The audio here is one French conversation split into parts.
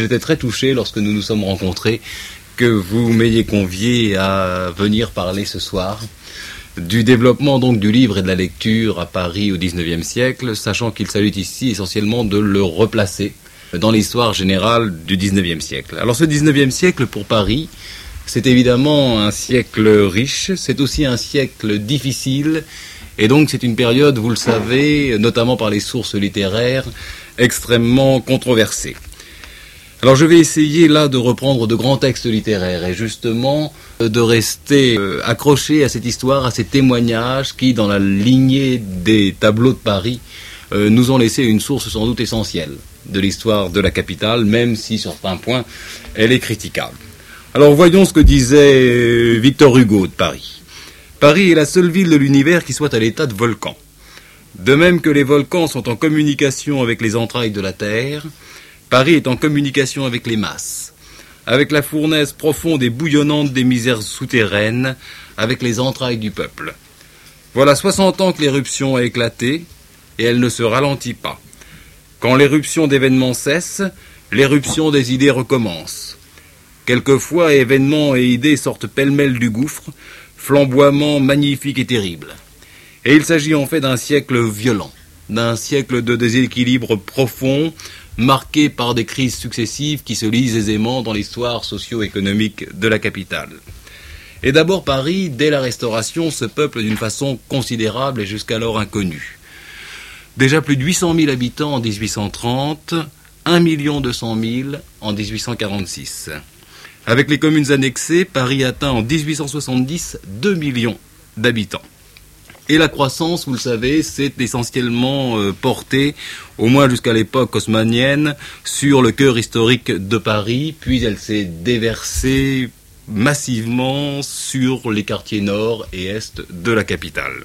été très touché lorsque nous nous sommes rencontrés que vous m'ayez convié à venir parler ce soir du développement donc du livre et de la lecture à Paris au XIXe siècle, sachant qu'il s'agit ici essentiellement de le replacer dans l'histoire générale du XIXe siècle. Alors ce XIXe siècle pour Paris, c'est évidemment un siècle riche, c'est aussi un siècle difficile, et donc c'est une période, vous le savez, notamment par les sources littéraires, extrêmement controversée. Alors je vais essayer là de reprendre de grands textes littéraires et justement de rester accroché à cette histoire, à ces témoignages qui, dans la lignée des tableaux de Paris, nous ont laissé une source sans doute essentielle de l'histoire de la capitale, même si sur certains points elle est critiquable. Alors voyons ce que disait Victor Hugo de Paris. Paris est la seule ville de l'univers qui soit à l'état de volcan. De même que les volcans sont en communication avec les entrailles de la Terre, Paris est en communication avec les masses, avec la fournaise profonde et bouillonnante des misères souterraines, avec les entrailles du peuple. Voilà 60 ans que l'éruption a éclaté, et elle ne se ralentit pas. Quand l'éruption d'événements cesse, l'éruption des idées recommence. Quelquefois, événements et idées sortent pêle-mêle du gouffre, flamboiement magnifique et terrible. Et il s'agit en fait d'un siècle violent, d'un siècle de déséquilibre profond, marqué par des crises successives qui se lisent aisément dans l'histoire socio-économique de la capitale. Et d'abord Paris, dès la Restauration, se peuple d'une façon considérable et jusqu'alors inconnue. Déjà plus de 800 000 habitants en 1830, 1 200 000 en 1846. Avec les communes annexées, Paris atteint en 1870 2 millions d'habitants. Et la croissance, vous le savez, s'est essentiellement portée, au moins jusqu'à l'époque haussmannienne, sur le cœur historique de Paris, puis elle s'est déversée massivement sur les quartiers nord et est de la capitale.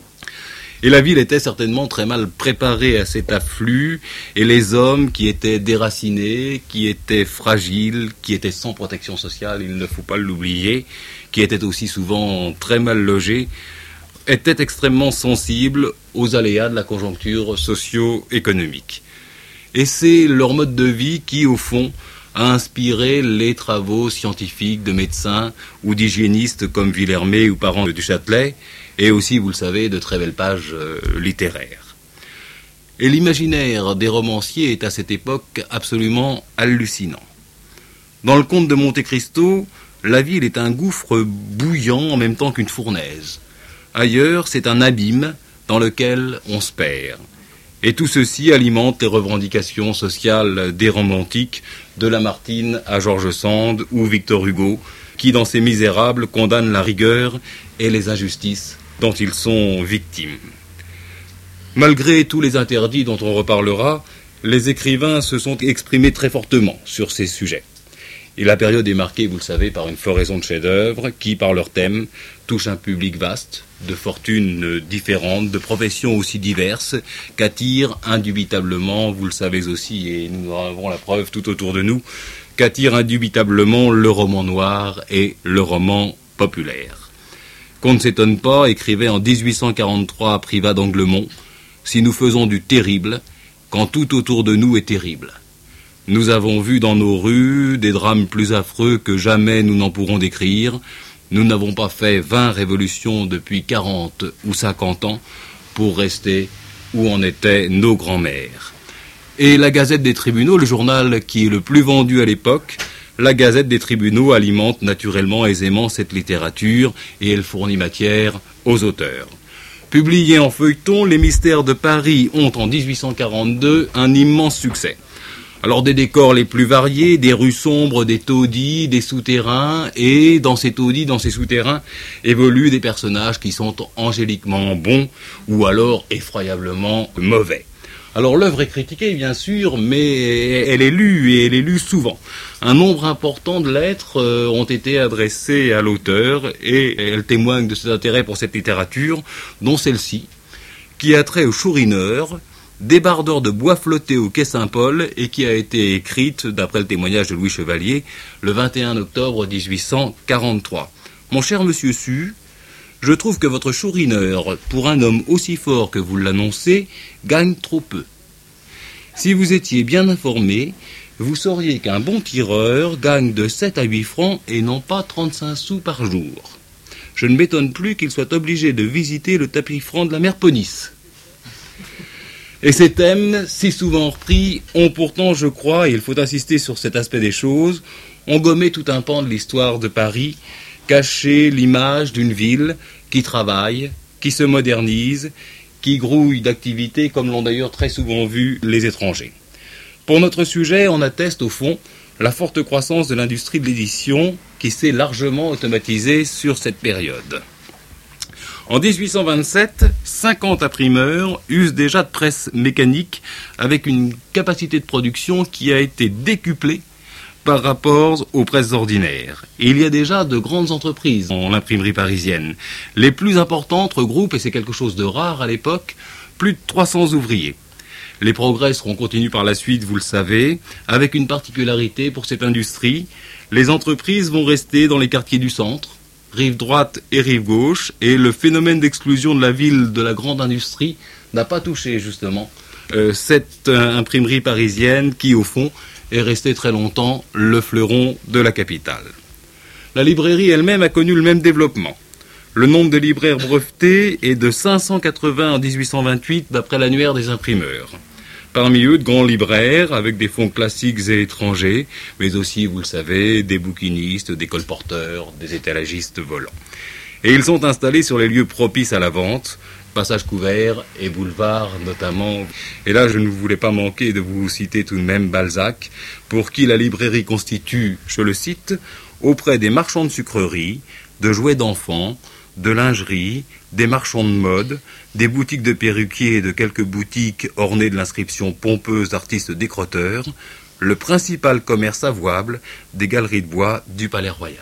Et la ville était certainement très mal préparée à cet afflux, et les hommes qui étaient déracinés, qui étaient fragiles, qui étaient sans protection sociale, il ne faut pas l'oublier, qui étaient aussi souvent très mal logés, étaient extrêmement sensibles aux aléas de la conjoncture socio-économique. Et c'est leur mode de vie qui, au fond, a inspiré les travaux scientifiques de médecins ou d'hygiénistes comme Villermé ou Parent du Châtelet, et aussi, vous le savez, de très belles pages littéraires. Et l'imaginaire des romanciers est à cette époque absolument hallucinant. Dans le conte de Monte Cristo, la ville est un gouffre bouillant en même temps qu'une fournaise. Ailleurs, c'est un abîme dans lequel on se perd. Et tout ceci alimente les revendications sociales des romantiques, de Lamartine à George Sand ou Victor Hugo, qui dans ses Misérables condamnent la rigueur et les injustices dont ils sont victimes. Malgré tous les interdits dont on reparlera, les écrivains se sont exprimés très fortement sur ces sujets. Et la période est marquée, vous le savez, par une floraison de chefs-d'œuvre qui, par leur thème, touchent un public vaste, de fortunes différentes, de professions aussi diverses, qu'attire indubitablement, vous le savez aussi, et nous en avons la preuve tout autour de nous, qu'attire indubitablement le roman noir et le roman populaire. Qu'on ne s'étonne pas, écrivait en 1843 Privat d'Anglemont, si nous faisons du terrible, quand tout autour de nous est terrible. Nous avons vu dans nos rues des drames plus affreux que jamais nous n'en pourrons décrire. Nous n'avons pas fait 20 révolutions depuis 40 ou 50 ans pour rester où en étaient nos grands-mères. Et la Gazette des Tribunaux, le journal qui est le plus vendu à l'époque, la Gazette des Tribunaux alimente naturellement aisément cette littérature et elle fournit matière aux auteurs. Publié en feuilleton, Les Mystères de Paris ont en 1842 un immense succès. Alors des décors les plus variés, des rues sombres, des taudis, des souterrains, et dans ces taudis, dans ces souterrains, évoluent des personnages qui sont angéliquement bons, ou alors effroyablement mauvais. Alors l'œuvre est critiquée bien sûr, mais elle est lue, et elle est lue souvent. Un nombre important de lettres ont été adressées à l'auteur, et elle témoigne de cet intérêt pour cette littérature, dont celle-ci, qui a trait au chourineur, débardeur de bois flotté au quai Saint-Paul et qui a été écrite, d'après le témoignage de Louis Chevalier, le 21 octobre 1843. Mon cher monsieur Su, je trouve que votre chourineur, pour un homme aussi fort que vous l'annoncez, gagne trop peu. Si vous étiez bien informé, vous sauriez qu'un bon tireur gagne de 7 à 8 francs et non pas 35 sous par jour. Je ne m'étonne plus qu'il soit obligé de visiter le tapis franc de la mère Ponisse. Et ces thèmes, si souvent repris, ont pourtant, je crois, et il faut insister sur cet aspect des choses, ont gommé tout un pan de l'histoire de Paris, caché l'image d'une ville qui travaille, qui se modernise, qui grouille d'activités comme l'ont d'ailleurs très souvent vu les étrangers. Pour notre sujet, on atteste au fond la forte croissance de l'industrie de l'édition qui s'est largement automatisée sur cette période. En 1827, 50 imprimeurs usent déjà de presse mécanique avec une capacité de production qui a été décuplée par rapport aux presses ordinaires. Et il y a déjà de grandes entreprises en imprimerie parisienne. Les plus importantes regroupent, et c'est quelque chose de rare à l'époque, plus de 300 ouvriers. Les progrès seront continus par la suite, vous le savez, avec une particularité pour cette industrie. Les entreprises vont rester dans les quartiers du centre, rive droite et rive gauche, et le phénomène d'exclusion de la ville de la grande industrie n'a pas touché justement cette imprimerie parisienne qui, au fond, est restée très longtemps le fleuron de la capitale. La librairie elle-même a connu le même développement. Le nombre de libraires brevetés est de 580 en 1828 d'après l'annuaire des imprimeurs. Parmi eux, de grands libraires avec des fonds classiques et étrangers, mais aussi, vous le savez, des bouquinistes, des colporteurs, des étalagistes volants. Et ils sont installés sur les lieux propices à la vente, passage couvert et boulevard notamment. Et là, je ne voulais pas manquer de vous citer tout de même Balzac, pour qui la librairie constitue, je le cite, auprès des marchands de sucreries, de jouets d'enfants, de lingerie, des marchands de mode, des boutiques de perruquiers et de quelques boutiques ornées de l'inscription pompeuse d'artistes décrotteurs, le principal commerce avouable des galeries de bois du Palais Royal.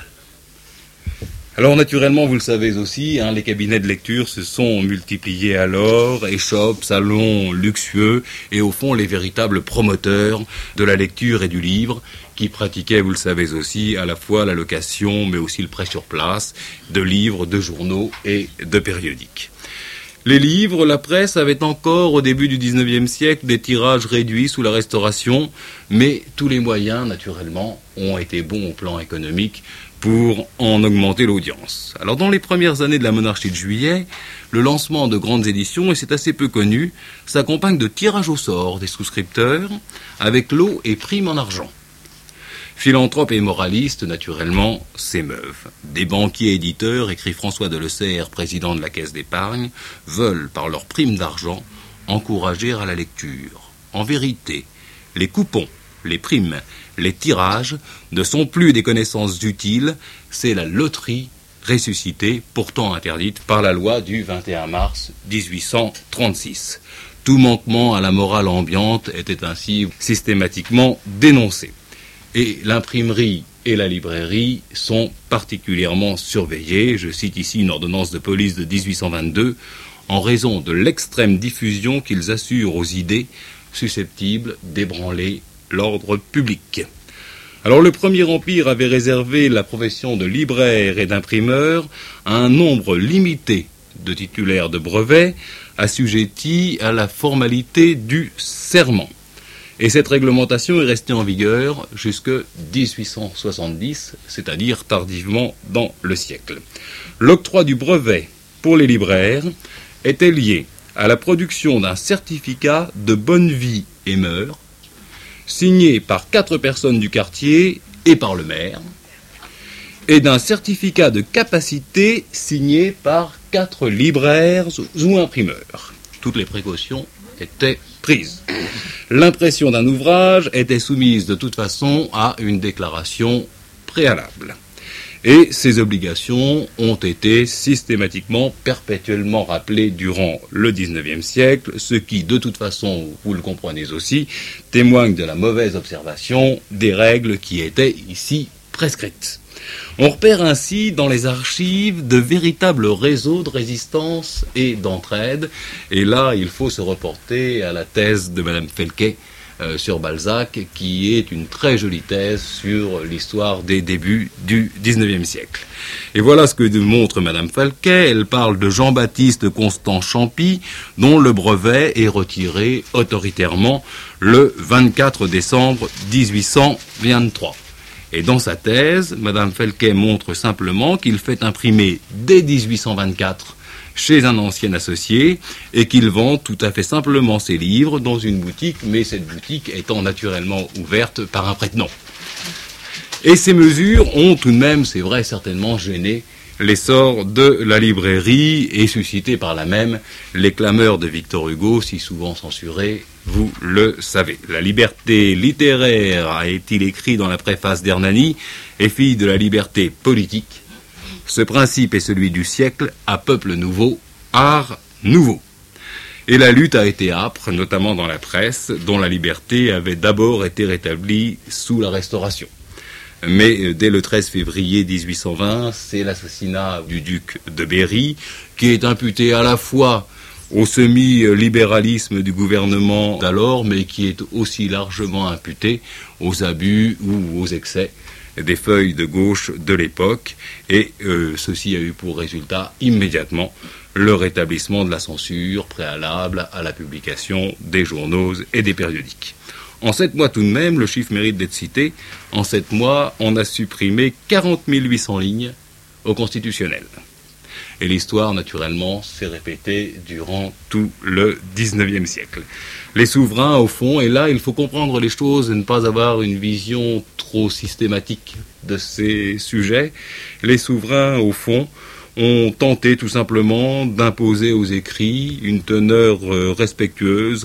Alors naturellement, vous le savez aussi, les cabinets de lecture se sont multipliés alors, échoppes, salons luxueux, et au fond les véritables promoteurs de la lecture et du livre, qui pratiquaient, vous le savez aussi, à la fois la location, mais aussi le prêt sur place, de livres, de journaux et de périodiques. Les livres, la presse avait encore au début du XIXe siècle des tirages réduits sous la Restauration, mais tous les moyens, naturellement, ont été bons au plan économique pour en augmenter l'audience. Alors dans les premières années de la monarchie de Juillet, le lancement de grandes éditions, et c'est assez peu connu, s'accompagne de tirages au sort des souscripteurs, avec lots et primes en argent. Philanthropes et moralistes, naturellement, s'émeuvent. Des banquiers éditeurs, écrit François Delessert, président de la Caisse d'épargne, veulent, par leurs primes d'argent, encourager à la lecture. En vérité, les coupons, les primes, les tirages ne sont plus des connaissances utiles, c'est la loterie ressuscitée, pourtant interdite par la loi du 21 mars 1836. Tout manquement à la morale ambiante était ainsi systématiquement dénoncé. Et l'imprimerie et la librairie sont particulièrement surveillées. Je cite ici une ordonnance de police de 1822, en raison de l'extrême diffusion qu'ils assurent aux idées susceptibles d'ébranler l'ordre public. Alors le Premier Empire avait réservé la profession de libraire et d'imprimeur à un nombre limité de titulaires de brevets assujettis à la formalité du serment. Et cette réglementation est restée en vigueur jusque 1870, c'est-à-dire tardivement dans le siècle. L'octroi du brevet pour les libraires était lié à la production d'un certificat de bonne vie et mœurs, signé par 4 personnes du quartier et par le maire, et d'un certificat de capacité signé par 4 libraires ou imprimeurs. Toutes les précautions étaient prises. L'impression d'un ouvrage était soumise de toute façon à une déclaration préalable. Et ces obligations ont été systématiquement, perpétuellement rappelées durant le XIXe siècle, ce qui, de toute façon, vous le comprenez aussi, témoigne de la mauvaise observation des règles qui étaient ici prescrites. On repère ainsi dans les archives de véritables réseaux de résistance et d'entraide. Et là, il faut se reporter à la thèse de Madame Felquet, sur Balzac, qui est une très jolie thèse sur l'histoire des débuts du XIXe siècle. Et voilà ce que montre Madame Falquet. Elle parle de Jean-Baptiste Constant Champy, dont le brevet est retiré autoritairement le 24 décembre 1823. Et dans sa thèse, Madame Falquet montre simplement qu'il fait imprimer dès 1824 chez un ancien associé et qu'il vend tout à fait simplement ses livres dans une boutique, mais cette boutique étant naturellement ouverte par un prête-nom. Et ces mesures ont tout de même, c'est vrai, certainement gêné l'essor de la librairie et suscité par là même les clameurs de Victor Hugo, si souvent censuré, vous le savez. La liberté littéraire, a-t-il écrit dans la préface d'Hernani, est fille de la liberté politique. Ce principe est celui du siècle, à peuple nouveau, art nouveau. Et la lutte a été âpre, notamment dans la presse, dont la liberté avait d'abord été rétablie sous la Restauration. Mais dès le 13 février 1820, c'est l'assassinat du duc de Berry, qui est imputé à la fois au semi-libéralisme du gouvernement d'alors, mais qui est aussi largement imputé aux abus ou aux excès des feuilles de gauche de l'époque, et ceci a eu pour résultat immédiatement le rétablissement de la censure préalable à la publication des journaux et des périodiques. En 7 mois tout de même, le chiffre mérite d'être cité, en 7 mois, on a supprimé 40 800 lignes au constitutionnel. Et l'histoire, naturellement, s'est répétée durant tout le XIXe siècle. Les souverains, au fond, et là, il faut comprendre les choses et ne pas avoir une vision trop systématique de ces sujets. Les souverains, au fond, ont tenté tout simplement d'imposer aux écrits une teneur respectueuse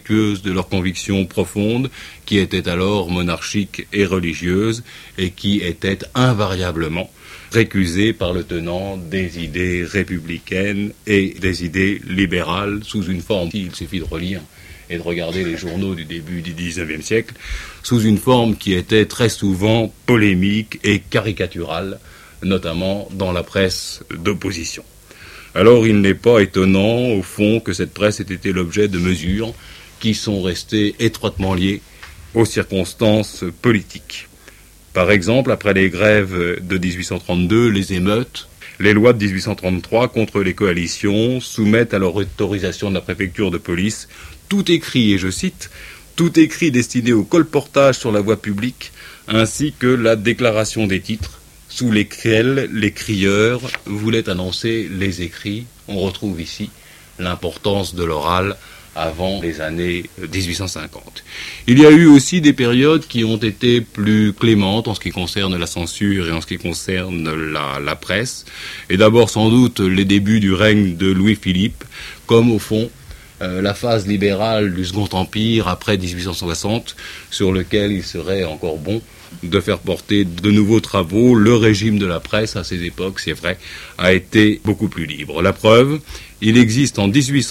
de leurs convictions profondes, qui étaient alors monarchiques et religieuses, et qui étaient invariablement récusées par le tenant des idées républicaines et des idées libérales sous une forme, il suffit de relire et de regarder les journaux du début du XIXe siècle, sous une forme qui était très souvent polémique et caricaturale, notamment dans la presse d'opposition. Alors il n'est pas étonnant, au fond, que cette presse ait été l'objet de mesures qui sont restées étroitement liées aux circonstances politiques. Par exemple, après les grèves de 1832, les émeutes, les lois de 1833 contre les coalitions soumettent à leur autorisation de la préfecture de police tout écrit, et je cite, tout écrit destiné au colportage sur la voie publique, ainsi que la déclaration des titres, sous lesquels les crieurs voulaient annoncer les écrits. On retrouve ici l'importance de l'oral avant les années 1850. Il y a eu aussi des périodes qui ont été plus clémentes en ce qui concerne la censure et en ce qui concerne la presse. Et d'abord sans doute les débuts du règne de Louis-Philippe, comme au fond la phase libérale du Second Empire après 1860, sur lequel il serait encore bon de faire porter de nouveaux travaux. Le régime de la presse, à ces époques, c'est vrai, a été beaucoup plus libre. La preuve, il existe en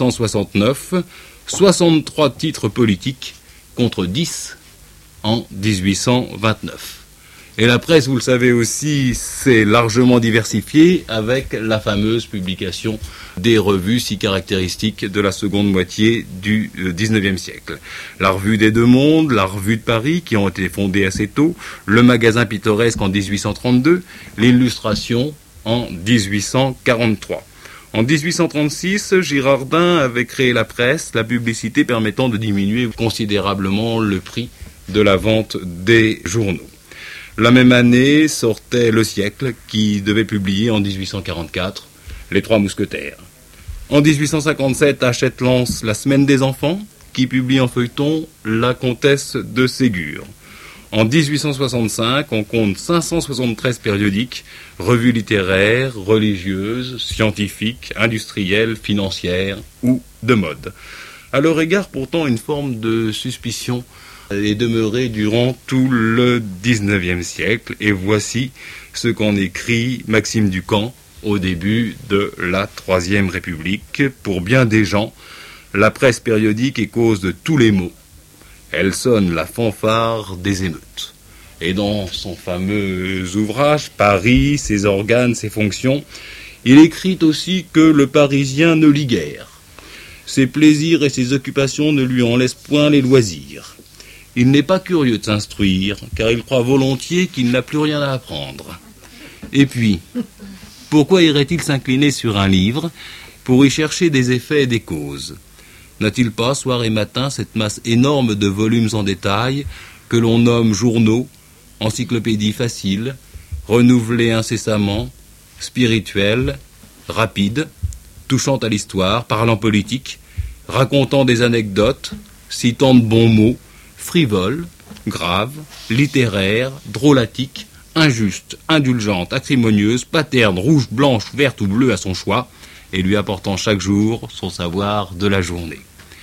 1869 63 titres politiques contre 10 en 1829. Et la presse, vous le savez aussi, s'est largement diversifiée avec la fameuse publication des revues si caractéristiques de la seconde moitié du XIXe siècle. La revue des Deux Mondes, la revue de Paris, qui ont été fondées assez tôt, le magazine pittoresque en 1832, l'illustration en 1843. En 1836, Girardin avait créé la presse, la publicité permettant de diminuer considérablement le prix de la vente des journaux. La même année sortait Le Siècle, qui devait publier en 1844 Les Trois Mousquetaires. En 1857, Hachette lance La Semaine des Enfants, qui publie en feuilleton La Comtesse de Ségur. En 1865, on compte 573 périodiques, revues littéraires, religieuses, scientifiques, industrielles, financières ou de mode. À leur égard, pourtant, une forme de suspicion est demeurée durant tout le XIXe siècle, et voici ce qu'en écrit Maxime Ducamp au début de la Troisième République. Pour bien des gens, la presse périodique est cause de tous les maux. Elle sonne la fanfare des émeutes. Et dans son fameux ouvrage, Paris, ses organes, ses fonctions, il écrit aussi que le Parisien ne lit guère. Ses plaisirs et ses occupations ne lui en laissent point les loisirs. Il n'est pas curieux de s'instruire, car il croit volontiers qu'il n'a plus rien à apprendre. Et puis, pourquoi irait-il s'incliner sur un livre pour y chercher des effets et des causes? N'a-t-il pas, soir et matin, cette masse énorme de volumes en détail que l'on nomme journaux, encyclopédies faciles, renouvelées incessamment, spirituelles, rapides, touchant à l'histoire, parlant politique, racontant des anecdotes, citant de bons mots, frivoles, graves, littéraires, drôlatiques, injustes, indulgentes, acrimonieuses, paternes, rouges, blanches, vertes ou bleues à son choix, et lui apportant chaque jour son savoir de la journée.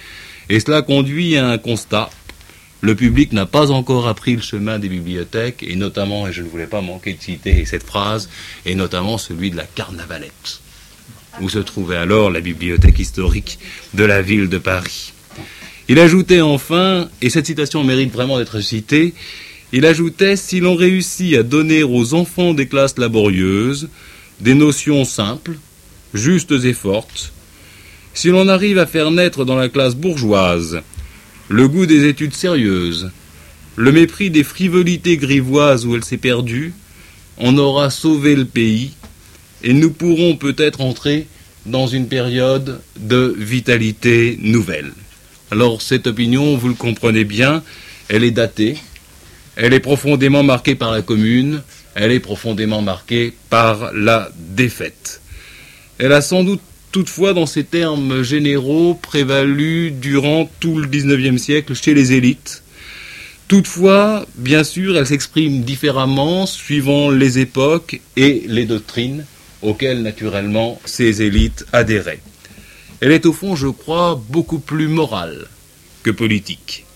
Et cela conduit à un constat. Le public n'a pas encore appris le chemin des bibliothèques, et notamment, et je ne voulais pas manquer de citer cette phrase, et notamment celui de la Carnavalette, où se trouvait alors la bibliothèque historique de la ville de Paris. Il ajoutait enfin, et cette citation mérite vraiment d'être citée, il ajoutait « Si l'on réussit à donner aux enfants des classes laborieuses des notions simples, justes et fortes, si l'on arrive à faire naître dans la classe bourgeoise le goût des études sérieuses, le mépris des frivolités grivoises où elle s'est perdue, on aura sauvé le pays et nous pourrons peut-être entrer dans une période de vitalité nouvelle. » Alors cette opinion, vous le comprenez bien, elle est datée, elle est profondément marquée par la Commune, elle est profondément marquée par la défaite. Elle a sans doute toutefois, dans ces termes généraux, prévalu durant tout le XIXe siècle chez les élites. Toutefois, bien sûr, elle s'exprime différemment suivant les époques et les doctrines auxquelles, naturellement, ces élites adhéraient. Elle est au fond, je crois, beaucoup plus morale que politique.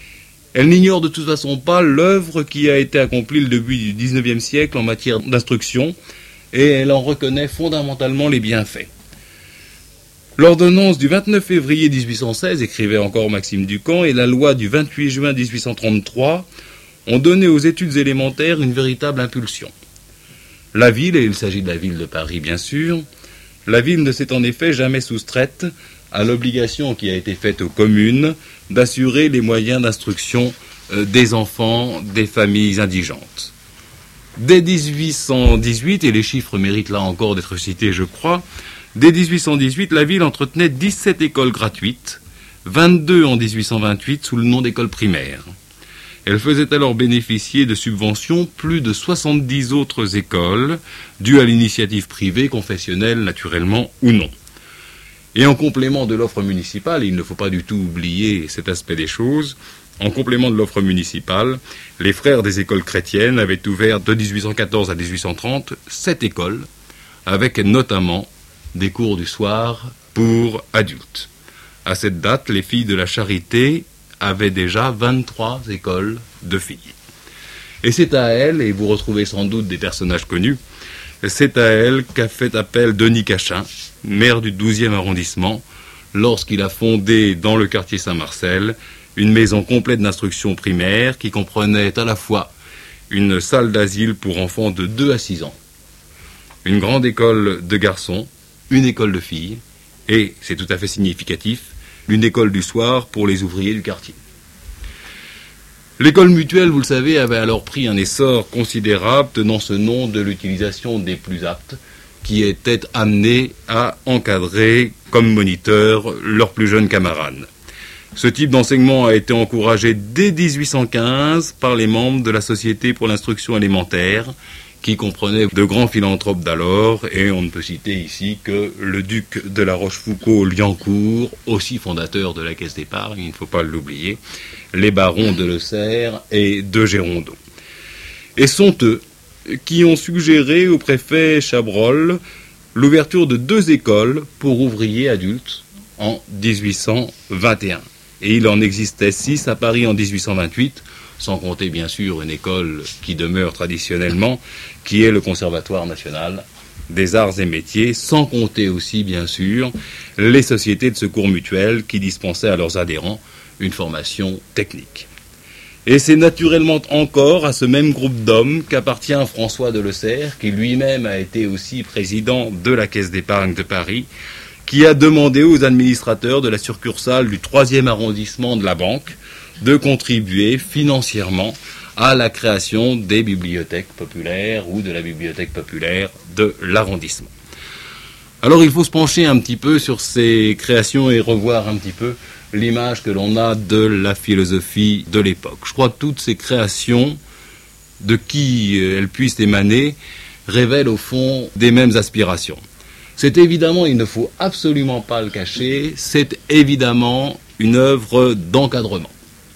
Elle n'ignore de toute façon pas l'œuvre qui a été accomplie le début du XIXe siècle en matière d'instruction, et elle en reconnaît fondamentalement les bienfaits. L'ordonnance du 29 février 1816, écrivait encore Maxime Ducamp, et la loi du 28 juin 1833 ont donné aux études élémentaires une véritable impulsion. La ville, et il s'agit de la ville de Paris bien sûr, la ville ne s'est en effet jamais soustraite à l'obligation qui a été faite aux communes d'assurer les moyens d'instruction des enfants des familles indigentes. Dès 1818, et les chiffres méritent là encore d'être cités je crois, dès 1818, la ville entretenait 17 écoles gratuites, 22 en 1828 sous le nom d'écoles primaires. Elle faisait alors bénéficier de subventions plus de 70 autres écoles, dues à l'initiative privée, confessionnelle naturellement ou non. Et en complément de l'offre municipale, il ne faut pas du tout oublier cet aspect des choses, en complément de l'offre municipale, les frères des écoles chrétiennes avaient ouvert de 1814 à 1830 7 écoles, avec notamment des cours du soir pour adultes. À cette date, les filles de la Charité avaient déjà 23 écoles de filles. Et c'est à elles, et vous retrouvez sans doute des personnages connus, c'est à elles qu'a fait appel Denis Cachin, maire du 12e arrondissement, lorsqu'il a fondé dans le quartier Saint-Marcel une maison complète d'instruction primaire qui comprenait à la fois une salle d'asile pour enfants de 2 à 6 ans, une grande école de garçons, une école de filles, et, c'est tout à fait significatif, une école du soir pour les ouvriers du quartier. L'école mutuelle, vous le savez, avait alors pris un essor considérable tenant ce nom de l'utilisation des plus aptes, qui étaient amenés à encadrer comme moniteurs leurs plus jeunes camarades. Ce type d'enseignement a été encouragé dès 1815 par les membres de la Société pour l'instruction élémentaire, qui comprenait de grands philanthropes d'alors, et on ne peut citer ici que le duc de la Rochefoucauld-Liancourt, aussi fondateur de la Caisse d'épargne, il ne faut pas l'oublier, les barons de Le Serre et de Gérondeau. Et sont eux qui ont suggéré au préfet Chabrol l'ouverture de 2 écoles pour ouvriers adultes en 1821. Et il en existait 6 à Paris en 1828, sans compter bien sûr une école qui demeure traditionnellement, qui est le Conservatoire national des arts et métiers, sans compter aussi bien sûr les sociétés de secours mutuels qui dispensaient à leurs adhérents une formation technique. Et c'est naturellement encore à ce même groupe d'hommes qu'appartient François de Le Serre, qui lui-même a été aussi président de la Caisse d'épargne de Paris, qui a demandé aux administrateurs de la succursale du 3e arrondissement de la banque de contribuer financièrement à la création des bibliothèques populaires ou de la bibliothèque populaire de l'arrondissement. Alors il faut se pencher un petit peu sur ces créations et revoir un petit peu l'image que l'on a de la philosophie de l'époque. Je crois que toutes ces créations, de qui elles puissent émaner, révèlent au fond des mêmes aspirations. C'est évidemment, il ne faut absolument pas le cacher, c'est évidemment une œuvre d'encadrement.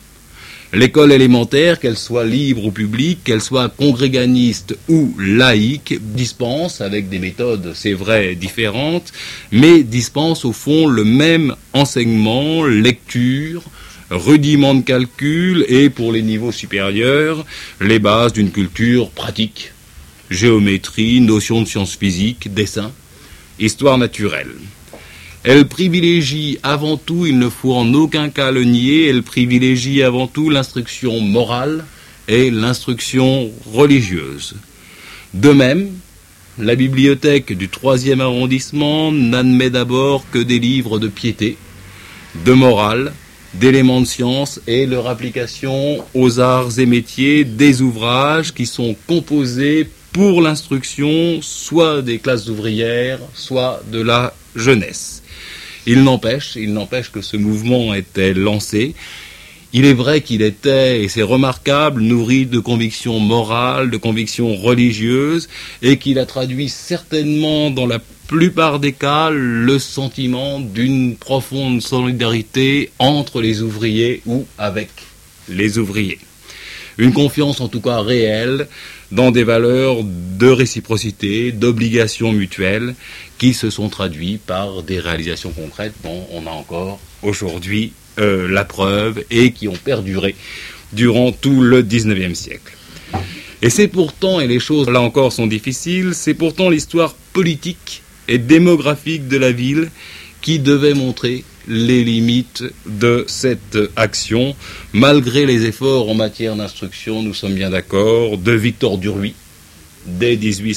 L'école élémentaire, qu'elle soit libre ou publique, qu'elle soit congréganiste ou laïque, dispense, avec des méthodes, c'est vrai, différentes, mais dispense au fond le même enseignement, lecture, rudiments de calcul et, pour les niveaux supérieurs, les bases d'une culture pratique, géométrie, notions de sciences physiques, dessin, histoire naturelle. Elle privilégie avant tout, il ne faut en aucun cas le nier, elle privilégie avant tout l'instruction morale et l'instruction religieuse. De même, la bibliothèque du 3e arrondissement n'admet d'abord que des livres de piété, de morale, d'éléments de science et leur application aux arts et métiers, des ouvrages qui sont composés pour l'instruction soit des classes ouvrières, soit de la jeunesse. Il n'empêche que ce mouvement était lancé. Il est vrai qu'il était, et c'est remarquable, nourri de convictions morales, de convictions religieuses, et qu'il a traduit certainement, dans la plupart des cas, le sentiment d'une profonde solidarité entre les ouvriers ou avec les ouvriers. Une confiance en tout cas réelle dans des valeurs de réciprocité, d'obligation mutuelle, qui se sont traduites par des réalisations concrètes dont on a encore aujourd'hui la preuve et qui ont perduré durant tout le XIXe siècle. Et c'est pourtant, et les choses là encore sont difficiles, c'est pourtant l'histoire politique et démographique de la ville qui devait montrer les limites de cette action, malgré les efforts en matière d'instruction, nous sommes bien d'accord, de Victor Duruy, dès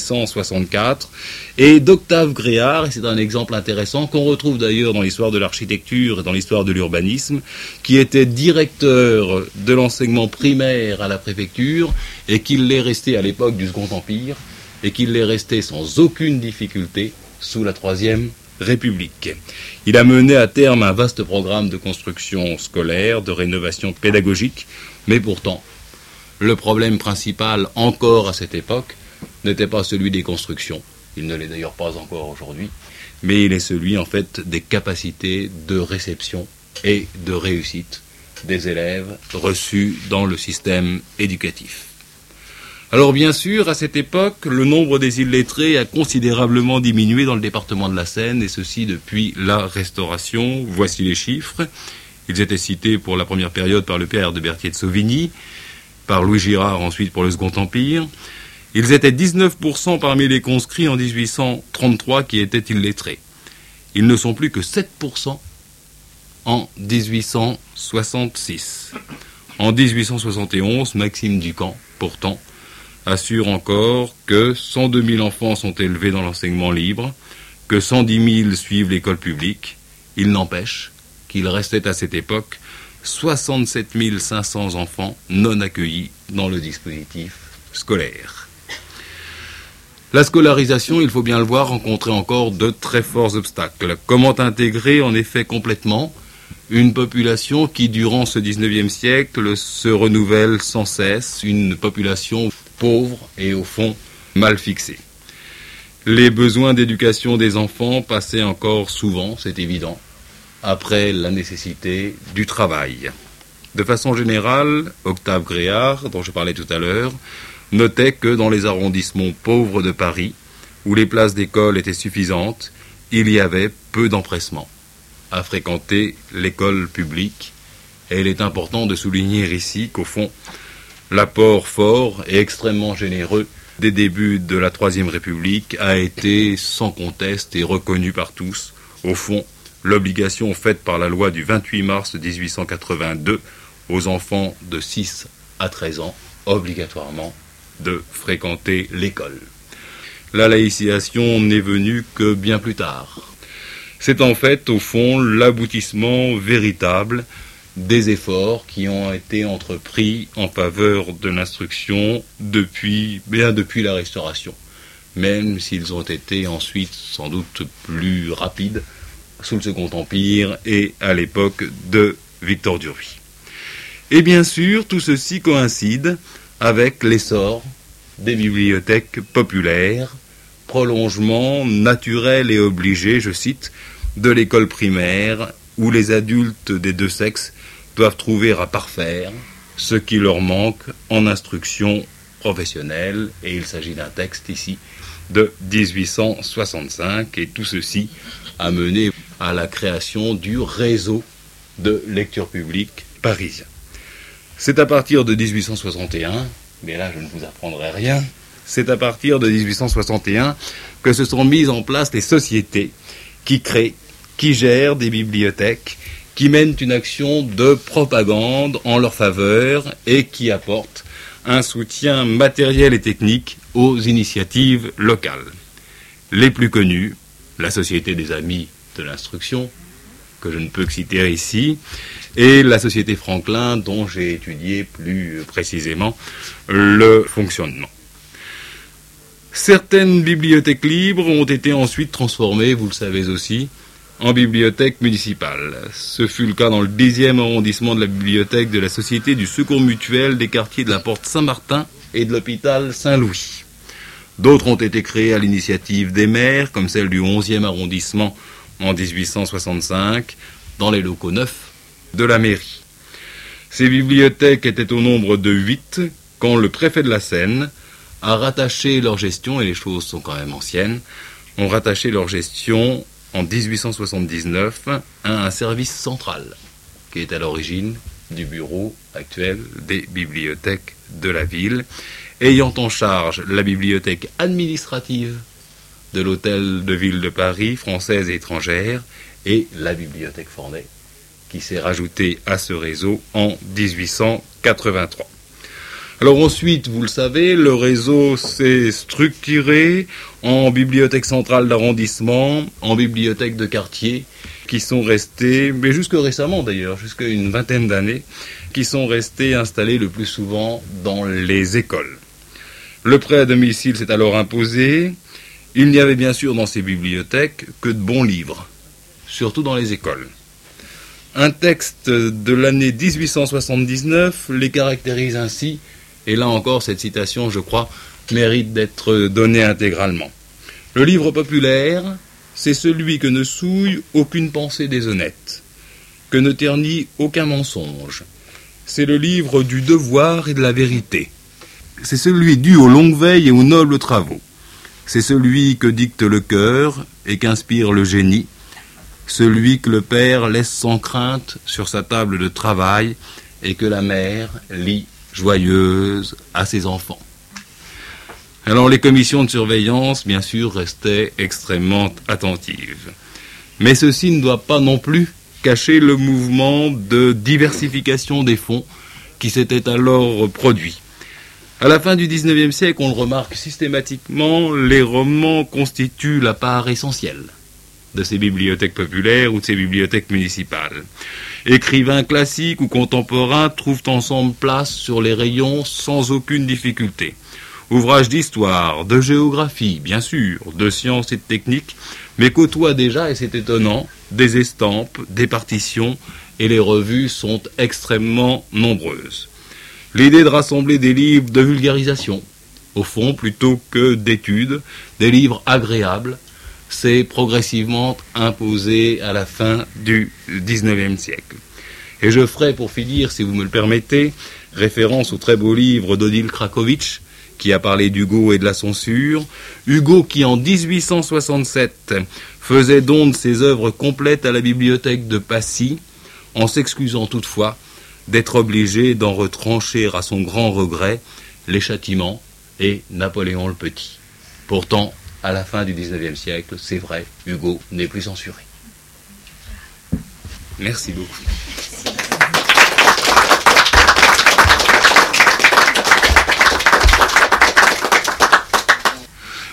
1864, et d'Octave Gréard, et c'est un exemple intéressant qu'on retrouve d'ailleurs dans l'histoire de l'architecture et dans l'histoire de l'urbanisme, qui était directeur de l'enseignement primaire à la préfecture, et qu'il l'est resté à l'époque du Second Empire, et qu'il l'est resté sans aucune difficulté sous la Troisième République. Il a mené à terme un vaste programme de construction scolaire, de rénovation pédagogique, mais pourtant, le problème principal encore à cette époque n'était pas celui des constructions, il ne l'est d'ailleurs pas encore aujourd'hui, mais il est celui en fait des capacités de réception et de réussite des élèves reçus dans le système éducatif. Alors bien sûr, à cette époque, le nombre des illettrés a considérablement diminué dans le département de la Seine, et ceci depuis la Restauration. Voici les chiffres. Ils étaient cités pour la première période par le père de Berthier de Sauvigny, par Louis Girard ensuite pour le Second Empire. Ils étaient 19% parmi les conscrits en 1833 qui étaient illettrés. Ils ne sont plus que 7% en 1866. En 1871, Maxime Ducamp, pourtant, assure encore que 102 000 enfants sont élevés dans l'enseignement libre, que 110 000 suivent l'école publique. Il n'empêche qu'il restait à cette époque 67 500 enfants non accueillis dans le dispositif scolaire. La scolarisation, il faut bien le voir, rencontrait encore de très forts obstacles. Comment intégrer en effet complètement une population qui, durant ce XIXe siècle, se renouvelle sans cesse, une population pauvre et au fond mal fixée. Les besoins d'éducation des enfants passaient encore souvent, c'est évident, après la nécessité du travail. De façon générale, Octave Gréard, dont je parlais tout à l'heure, notait que dans les arrondissements pauvres de Paris, où les places d'école étaient suffisantes, il y avait peu d'empressement à fréquenter l'école publique. Et il est important de souligner ici qu'au fond, l'apport fort et extrêmement généreux des débuts de la Troisième République a été sans conteste et reconnu par tous. Au fond, l'obligation faite par la loi du 28 mars 1882 aux enfants de 6 à 13 ans, obligatoirement, de fréquenter l'école. La laïcisation n'est venue que bien plus tard. C'est en fait, au fond, l'aboutissement véritable des efforts qui ont été entrepris en faveur de l'instruction depuis la Restauration, même s'ils ont été ensuite sans doute plus rapides sous le Second Empire et à l'époque de Victor Duruy. Et bien sûr, tout ceci coïncide avec l'essor des bibliothèques populaires, prolongement naturel et obligé, je cite, de l'école primaire, où les adultes des deux sexes doivent trouver à parfaire ce qui leur manque en instruction professionnelle. Et il s'agit d'un texte ici de 1865, et tout ceci a mené à la création du réseau de lecture publique parisien. C'est à partir de 1861, mais là je ne vous apprendrai rien, c'est à partir de 1861 que se sont mises en place les sociétés qui créent, qui gèrent des bibliothèques, qui mènent une action de propagande en leur faveur et qui apportent un soutien matériel et technique aux initiatives locales. Les plus connues, la Société des Amis de l'Instruction, que je ne peux que citer ici, et la Société Franklin, dont j'ai étudié plus précisément le fonctionnement. Certaines bibliothèques libres ont été ensuite transformées, vous le savez aussi, en bibliothèques municipales. Ce fut le cas dans le 10e arrondissement de la bibliothèque de la Société du Secours Mutuel des quartiers de la Porte Saint-Martin et de l'hôpital Saint-Louis. D'autres ont été créées à l'initiative des maires, comme celle du 11e arrondissement en 1865, dans les locaux neufs de la mairie. Ces bibliothèques étaient au nombre de 8 quand le préfet de la Seine a rattaché leur gestion, et les choses sont quand même anciennes, ont rattaché leur gestion en 1879 à un service central, qui est à l'origine du bureau actuel des bibliothèques de la ville, ayant en charge la bibliothèque administrative de l'hôtel de ville de Paris, française et étrangère, et la bibliothèque Fornet, qui s'est rajoutée à ce réseau en 1883. Alors ensuite, vous le savez, le réseau s'est structuré en bibliothèque centrale d'arrondissement, en bibliothèque de quartier, qui sont restées, mais jusque récemment d'ailleurs, jusqu'à une vingtaine d'années, qui sont restées installées le plus souvent dans les écoles. Le prêt à domicile s'est alors imposé. Il n'y avait bien sûr dans ces bibliothèques que de bons livres, surtout dans les écoles. Un texte de l'année 1879 les caractérise ainsi, et là encore cette citation, je crois, mérite d'être donnée intégralement. Le livre populaire, c'est celui que ne souille aucune pensée déshonnête, que ne ternit aucun mensonge. C'est le livre du devoir et de la vérité. C'est celui dû aux longues veilles et aux nobles travaux. C'est celui que dicte le cœur et qu'inspire le génie, celui que le père laisse sans crainte sur sa table de travail et que la mère lit joyeuse à ses enfants. Alors les commissions de surveillance, bien sûr, restaient extrêmement attentives. Mais ceci ne doit pas non plus cacher le mouvement de diversification des fonds qui s'était alors produit. À la fin du XIXe siècle, on le remarque systématiquement, les romans constituent la part essentielle de ces bibliothèques populaires ou de ces bibliothèques municipales. Écrivains classiques ou contemporains trouvent ensemble place sur les rayons sans aucune difficulté. Ouvrages d'histoire, de géographie, bien sûr, de sciences et de techniques, mais côtoient déjà, et c'est étonnant, des estampes, des partitions, et les revues sont extrêmement nombreuses. L'idée de rassembler des livres de vulgarisation, au fond, plutôt que d'études, des livres agréables, s'est progressivement imposée à la fin du XIXe siècle. Et je ferai, pour finir, si vous me le permettez, référence au très beau livre d'Odile Krakowicz, qui a parlé d'Hugo et de la censure. Hugo qui, en 1867, faisait don de ses œuvres complètes à la bibliothèque de Passy, en s'excusant toutefois d'être obligé d'en retrancher à son grand regret les châtiments et Napoléon le Petit. Pourtant, à la fin du XIXe siècle, c'est vrai, Hugo n'est plus censuré. Merci beaucoup.